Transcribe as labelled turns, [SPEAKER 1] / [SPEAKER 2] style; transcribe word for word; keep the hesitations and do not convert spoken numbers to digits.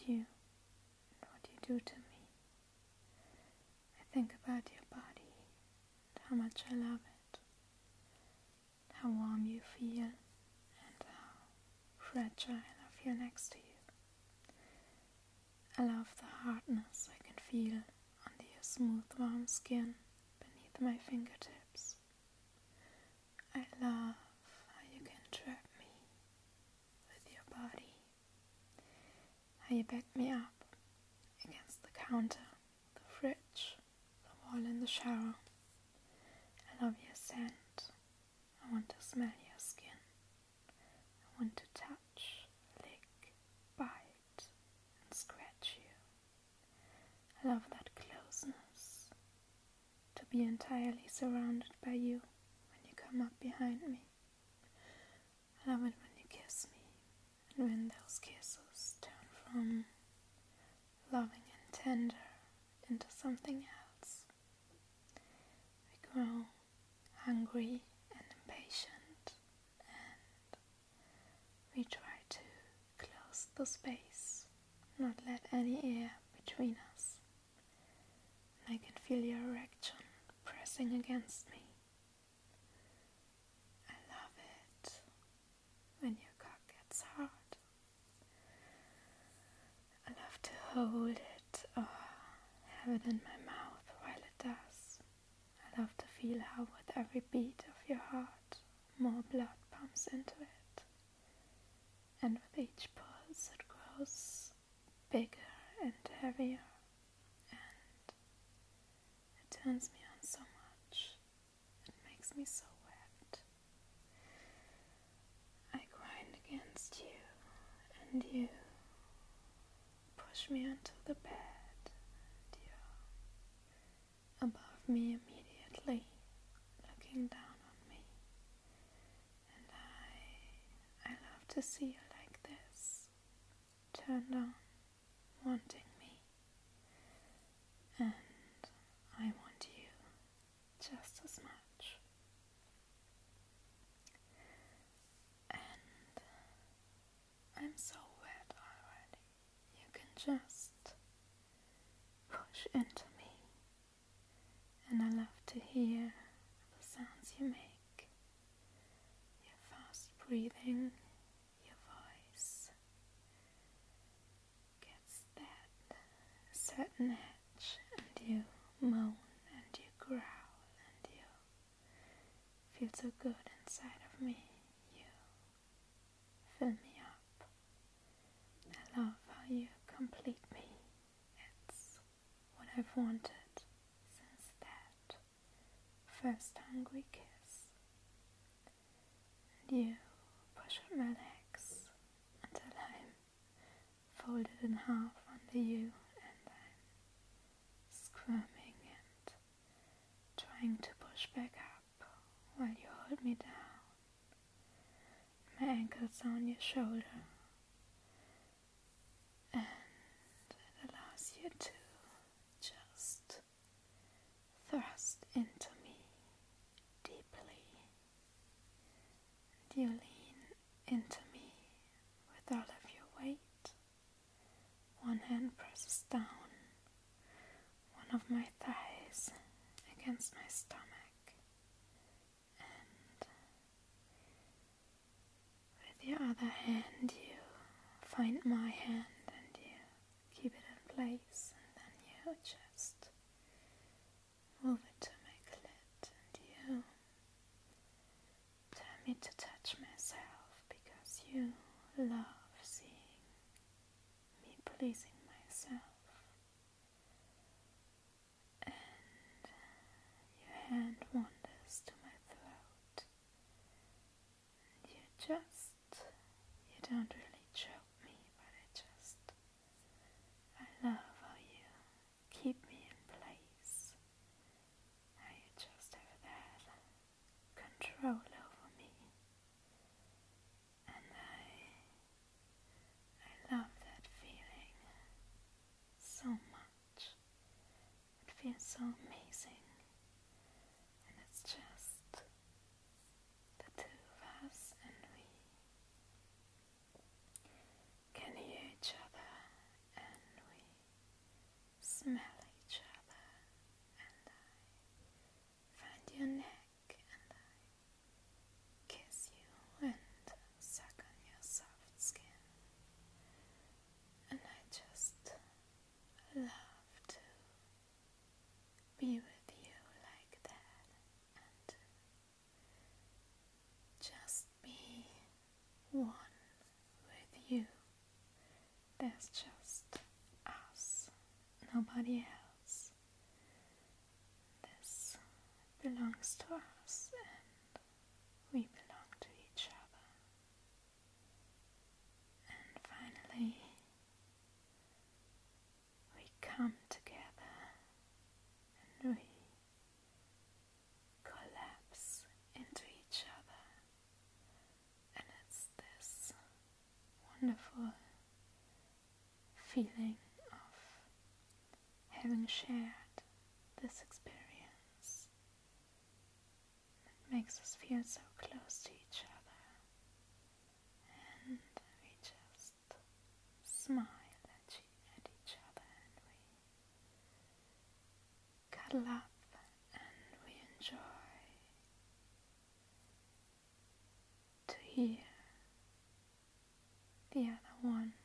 [SPEAKER 1] you and what you do to me. I think about your body and how much I love it, how warm you feel and how fragile I feel next to you. I love the hardness I can feel under your smooth warm skin beneath my fingertips. I love how you can trap me with your body, how you back me up against the counter, the fridge, the wall in the shower. I love your scent. I want to smell your skin. I want to touch, lick, bite, and scratch you. I love that closeness, to be entirely surrounded by you when you come up behind me. I love it when you kiss me, and when those kisses turn from loving and tender into something else. We grow hungry and impatient, and we try to close the space, not let any air between us. And I can feel your erection pressing against me. I love it when your cock gets hard. I love to hold it or have it in my mouth while it does. I love to feel how with every beat of your heart more blood pumps into it, and with each pulse it grows bigger and heavier, and it turns me on so much. It makes me so wet. I grind against you, and you push me onto the bed, and you're above me immediately, looking down on me. And I, I love to see you like this, turned on, wanting me. And I want you just as much. And I'm so wet already. You can just push into me. And I love to hear the sounds you make. Your fast breathing, your voice gets that certain edge, and you moan and you growl and you feel so good inside of me. You fill me up. I love how you complete me. It's what I've wanted since that first hungry kiss. And you push at my legs until I'm folded in half under you, and I'm squirming and trying to push back up while you hold me down. My ankles are on your shoulder, and it allows you to just thrust into me deeply, and you lean into me with all of your weight. One hand presses down one of my thighs against my stomach, and with your other hand you find my hand and you keep it in place, and then you just move it to my clit, and you tell me to touch myself because you love seeing me pleasing myself. And your hand wanders to my throat, and you just, you don't really choke me, but I just, I love how you keep me in place, how you just have that control over me, and I, I love that feeling so much. It feels so amazing, and it's just the two of us, and we can hear each other one with you. There's just us, nobody else. This belongs to us and we belong to each other. And finally, we come together and we collapse into each other. And it's this wonderful feeling of having shared this experience that makes us feel so close to each other, and we just smile at, e- at each other and we cuddle up and we enjoy to hear the other one